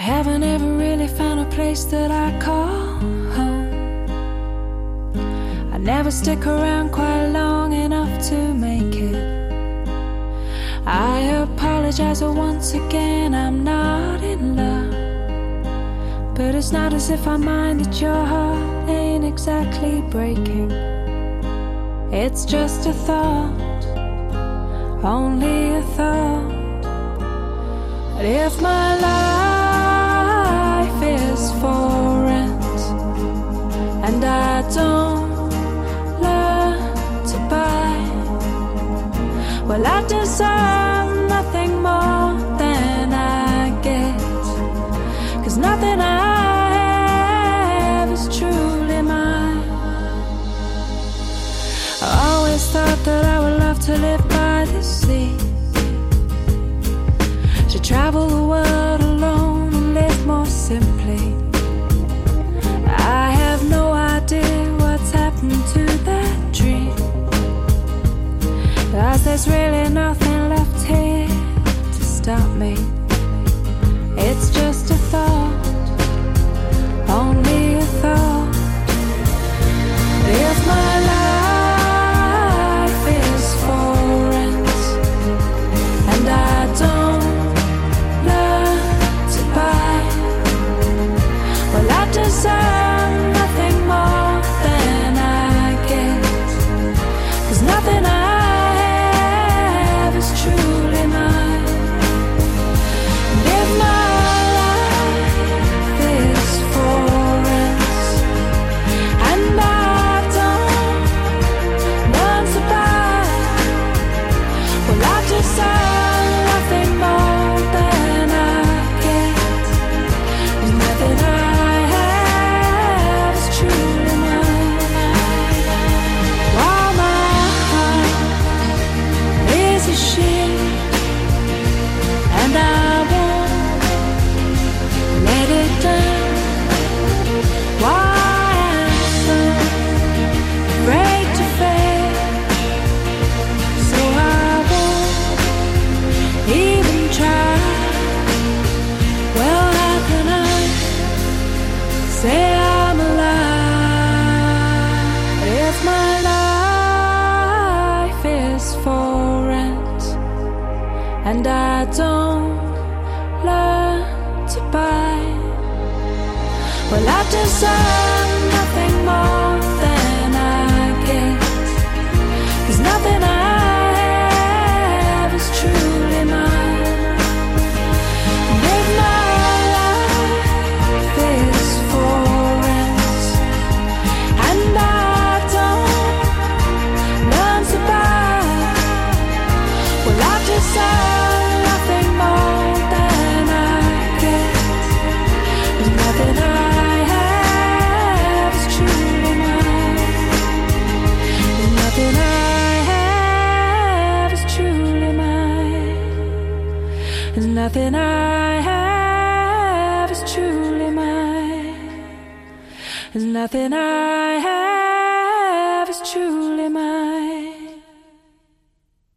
haven't ever really found a place that I call home. I never stick around quite long enough to make it. I apologize once again, I'm not in love. But it's not as if I mind that your heart ain't exactly breaking. It's just a thought, only a thought. But if my life is for rent and I don't learn to buy, well, I deserve nothing more than I get. 'Cause nothing I have is truly mine. I always thought that I would love to live by the sea, to travel the world alone and live more simply. I have no idea what's happened to that dream, 'cause there's really nothing left here to stop me. It's just a thought, only a thought. If my life is for rent and I don't learn to buy, well, I deserve nothing more than I get. 'Cause nothing I have is truly mine. And if my and I don't learn to buy, well, I deserve nothing more than I get. 'Cause nothing I have is truly mine. And if my life is for rent and I don't learn to buy, well, I deserve nothing I have is truly mine. There's nothing I have is truly mine.